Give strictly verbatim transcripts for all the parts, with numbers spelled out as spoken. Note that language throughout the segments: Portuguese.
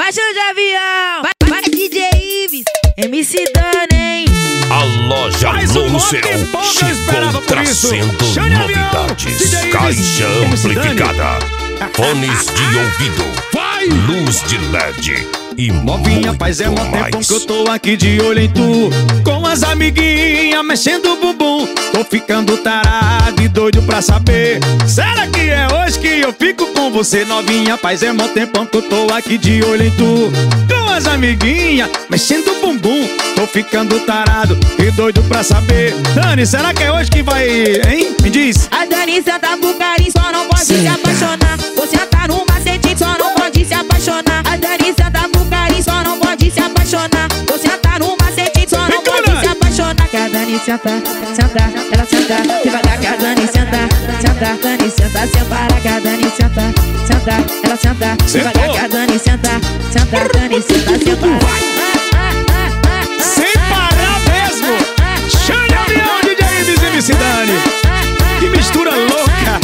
Baixa de avião, vai, vai D J Ives, M C Dani, hein? A loja Louceirão chegou trazendo novidades. Caixa amplificada, fones de ouvido, luz de L E D e novinha, faz é mó tempo que eu tô aqui de olho em tu, com as amiguinhas mexendo o bumbum. Tô ficando tarado e doido pra saber, será que é hoje que eu fico com você? Novinha, faz é mó tempo que eu tô aqui de olho em tu, com as amiguinhas mexendo o bumbum. Tô ficando tarado e doido pra saber, Dani, será que é hoje que vai, hein? Me diz. A Dani senta pro carinho, só não pode se apaixonar. Você tá no macete, só não pode se apaixonar. A Dani senta pro carinho, só não pode se apaixonar. Você tá no macete, só não pode se apaixonar. Que a Dani senta, senta, ela senta devagar. Que a Dani senta, senta, Dani senta sem parar. Que a Dani senta, senta, ela senta devagar. Que a Dani senta, senta, Dani senta sem parar. Sem parar mesmo. Chame a minha D J Ives e M C Dani. Que mistura louca.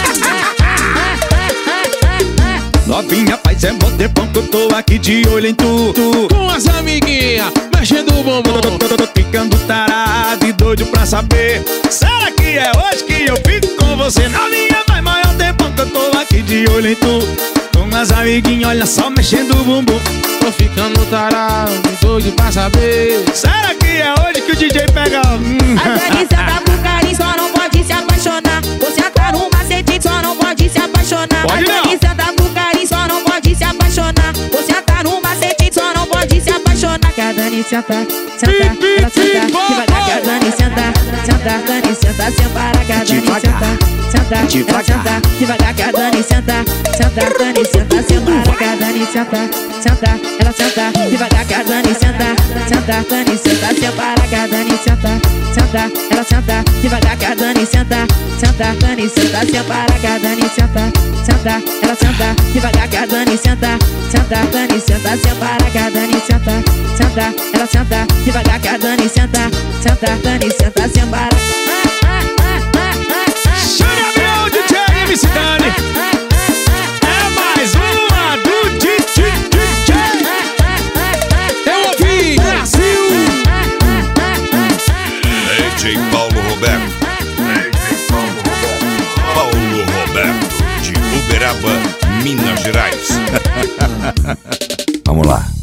Novinha, faz é mó tempão que eu tô aqui de olho em tu, tu. Com as amiguinhas mexendo o bumbum. Tô, tô, tô, tô ficando tarado e doido pra saber, será que é hoje que eu fico com você? Novinha, faz maior tempão que eu tô aqui de olho em tu, com as amiguinhas, olha só, mexendo o bumbum. Tô ficando tarado e doido pra saber, será que é hoje que o D J pega? Hum. A Dani senta pro carinho, só não pode se apaixonar. Você tá no macete, só não pode se apaixonar. Pode não. A Dani senta pro carinho, só não pode se apaixonar. Você tá no macete, só não pode se apaixonar. Que a Dani senta, senta, ela senta devagar. Que a Dani senta, senta, Dani senta sem parar. Que a Dani senta, senta, ela senta devagar. Que a Dani senta, senta, Dani senta sem parar. Que a Dani senta, senta, ela senta devagar. Que a Dani senta, senta, Dani senta sem parar. Que a Dani senta, senta, ela senta devagar. Que a Dani senta, senta, Dani senta sem parar. Que a Dani senta, senta, ela senta devagar. Que a Dani senta, senta, Dani senta sem parar. Que a Dani senta, senta, ela senta devagar. Que a Dani senta, senta, Dani senta sem parar. Chama meu D J M C Dani. É mais uma do D J. eu ouvi, Brasil. D J Paulo Roberto. D J Paulo Roberto. Paulo Roberto, de Uberaba, Minas Gerais. Vamos lá.